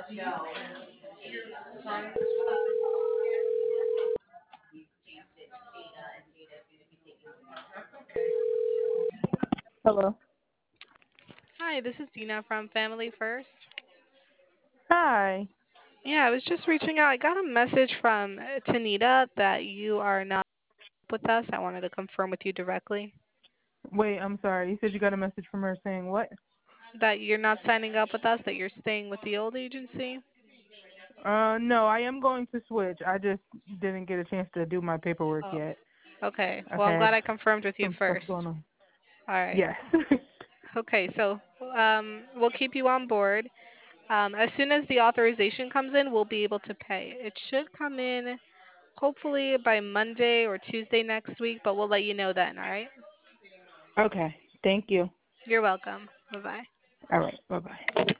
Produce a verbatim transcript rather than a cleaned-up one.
Hello. Hi, this is Dina from Family First. Hi. Yeah, I was just reaching out. I got a message from uh, Tanita that you are not with us. I wanted to confirm with you directly Wait, I'm sorry. You said you got a message from her saying what? that you're not signing up with us, that you're staying with the old agency. Uh, no, I am going to switch. I just didn't get a chance to do my paperwork Oh, yet. okay. I've Well, I'm had glad I confirmed with you some stuff going first. on. All right. Yes. Okay, so um, we'll keep you on board. Um, as soon as the authorization comes in, we'll be able to pay. It should come in hopefully by Monday or Tuesday next week, but we'll let you know then, all right? Okay. Thank you. You're welcome. Bye bye. All right. Bye bye.